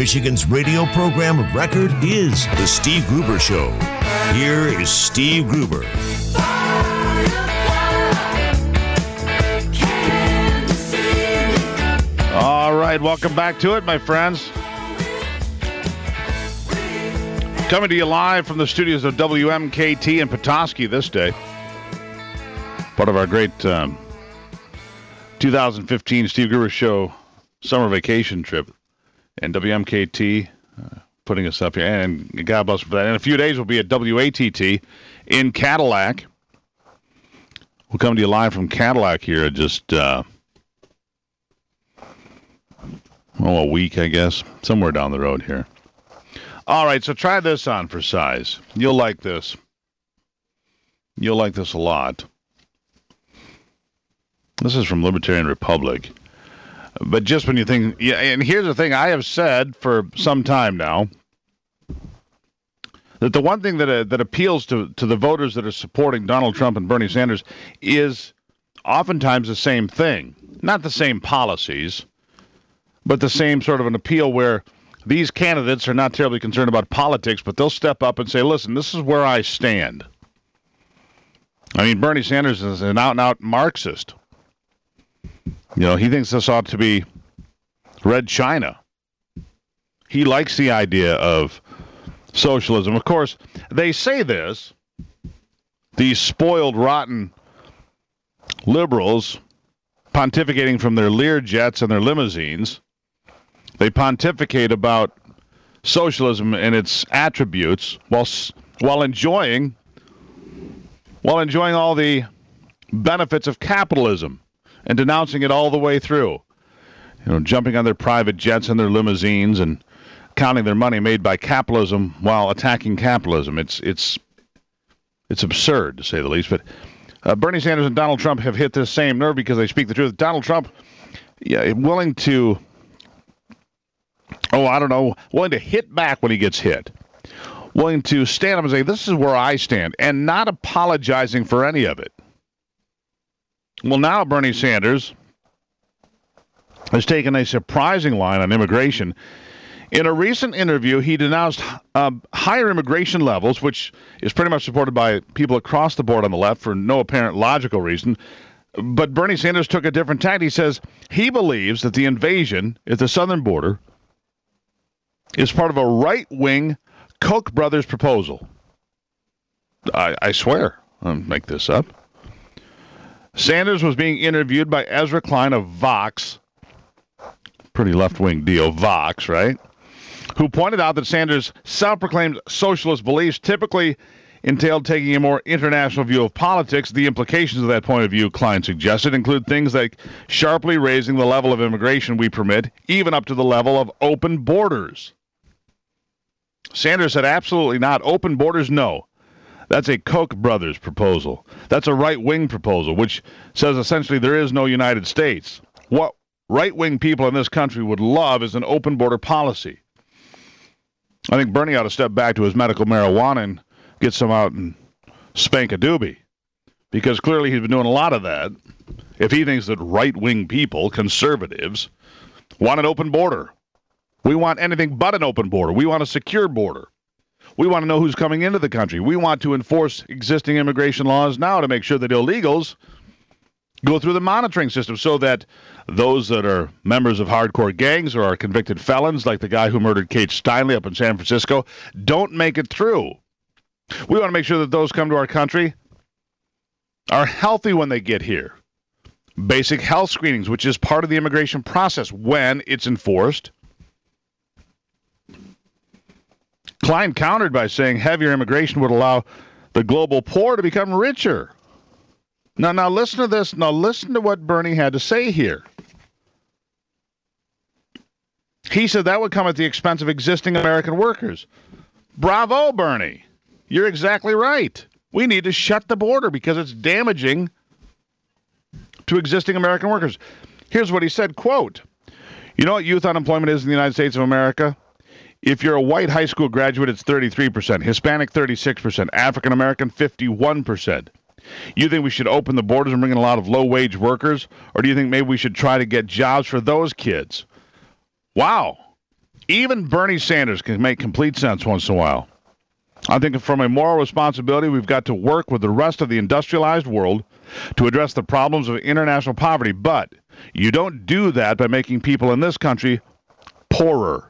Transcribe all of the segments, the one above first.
Michigan's radio program of record is The Steve Gruber Show. Here is Steve Gruber. All right, welcome back to it, my friends. Coming to you live from the studios of WMKT in Petoskey this day. Part of our great 2015 Steve Gruber Show summer vacation trip. And WMKT putting us up here. And God bless for that. In a few days, we'll be at WATT in Cadillac. We'll come to you live from Cadillac here in just, a week, I guess. Somewhere down the road here. All right, so try this on for size. You'll like this. You'll like this a lot. This is from Libertarian Republic. But just when you think, yeah, and here's the thing, I have said for some time now that the one thing that appeals to the voters that are supporting Donald Trump and Bernie Sanders is oftentimes the same thing. Not the same policies, but the same sort of an appeal where these candidates are not terribly concerned about politics, but they'll step up and say, listen, this is where I stand. I mean, Bernie Sanders is an out-and-out Marxist. You know, he thinks this ought to be Red China. He likes the idea of socialism. Of course, they say this, these spoiled, rotten liberals pontificating from their Learjets and their limousines. They pontificate about socialism and its attributes while enjoying all the benefits of capitalism and denouncing it all the way through. You know, jumping on their private jets and their limousines and counting their money made by capitalism while attacking capitalism. It's absurd, to say the least. But Bernie Sanders and Donald Trump have hit this same nerve because they speak the truth. Donald Trump, willing to hit back when he gets hit. Willing to stand up and say, this is where I stand, and not apologizing for any of it. Well, now Bernie Sanders has taken a surprising line on immigration. In a recent interview, he denounced higher immigration levels, which is pretty much supported by people across the board on the left for no apparent logical reason. But Bernie Sanders took a different tack. He says he believes that the invasion at the southern border is part of a right-wing Koch brothers proposal. I swear, I'll make this up. Sanders was being interviewed by Ezra Klein of Vox, pretty left-wing deal, Vox, right? Who pointed out that Sanders' self-proclaimed socialist beliefs typically entailed taking a more international view of politics. The implications of that point of view, Klein suggested, include things like sharply raising the level of immigration we permit, even up to the level of open borders. Sanders said absolutely not. Open borders, no. That's a Koch brothers proposal. That's a right-wing proposal, which says essentially there is no United States. What right-wing people in this country would love is an open border policy. I think Bernie ought to step back to his medical marijuana and get some out and spank a doobie, because clearly he's been doing a lot of that. If he thinks that right-wing people, conservatives, want an open border. We want anything but an open border. We want a secure border. We want to know who's coming into the country. We want to enforce existing immigration laws now to make sure that illegals go through the monitoring system so that those that are members of hardcore gangs or are convicted felons, like the guy who murdered Kate Steinle up in San Francisco, don't make it through. We want to make sure that those come to our country are healthy when they get here. Basic health screenings, which is part of the immigration process when it's enforced. Klein countered by saying heavier immigration would allow the global poor to become richer. Now listen to this. Now listen to what Bernie had to say here. He said that would come at the expense of existing American workers. Bravo, Bernie. You're exactly right. We need to shut the border because it's damaging to existing American workers. Here's what he said, quote, you know what youth unemployment is in the United States of America? If you're a white high school graduate, it's 33%, Hispanic 36%, African American 51%. You think we should open the borders and bring in a lot of low-wage workers? Or do you think maybe we should try to get jobs for those kids? Wow. Even Bernie Sanders can make complete sense once in a while. I think from a moral responsibility, we've got to work with the rest of the industrialized world to address the problems of international poverty. But you don't do that by making people in this country poorer.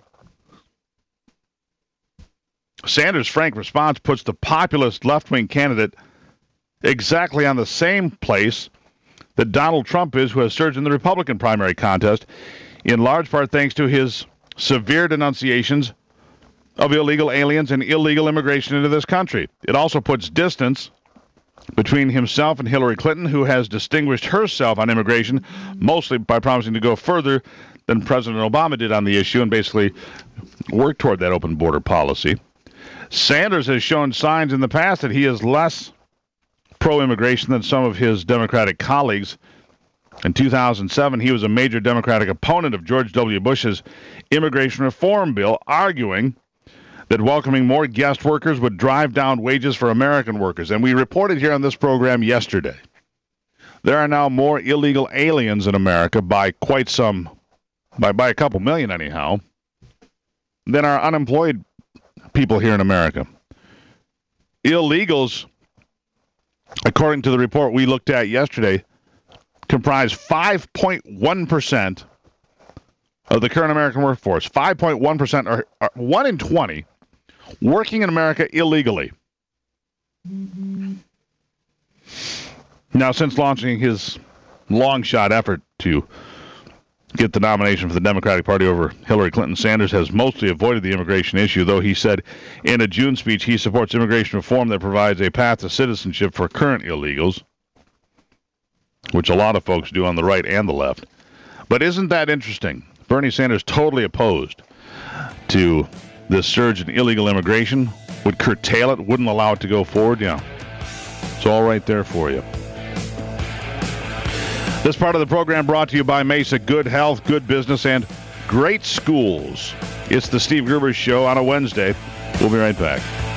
Sanders' frank response puts the populist left-wing candidate exactly on the same place that Donald Trump is, who has surged in the Republican primary contest, in large part thanks to his severe denunciations of illegal aliens and illegal immigration into this country. It also puts distance between himself and Hillary Clinton, who has distinguished herself on immigration, mostly by promising to go further than President Obama did on the issue and basically work toward that open border policy. Sanders has shown signs in the past that he is less pro-immigration than some of his Democratic colleagues. In 2007, he was a major Democratic opponent of George W. Bush's immigration reform bill, arguing that welcoming more guest workers would drive down wages for American workers. And we reported here on this program yesterday, there are now more illegal aliens in America by a couple million anyhow, than are unemployed people here in America. Illegals, according to the report we looked at yesterday, comprise 5.1% of the current American workforce. 5.1% are 1 in 20 working in America illegally. Now, since launching his long shot effort to get the nomination for the Democratic Party over Hillary Clinton, Sanders has mostly avoided the immigration issue, though he said in a June speech he supports immigration reform that provides a path to citizenship for current illegals, which a lot of folks do on the right and the left. But isn't that interesting? Bernie Sanders totally opposed to this surge in illegal immigration, would curtail it, wouldn't allow it to go forward. Yeah, it's all right there for you. This part of the program brought to you by Mesa. Good health, good business, and great schools. It's the Steve Gruber Show on a Wednesday. We'll be right back.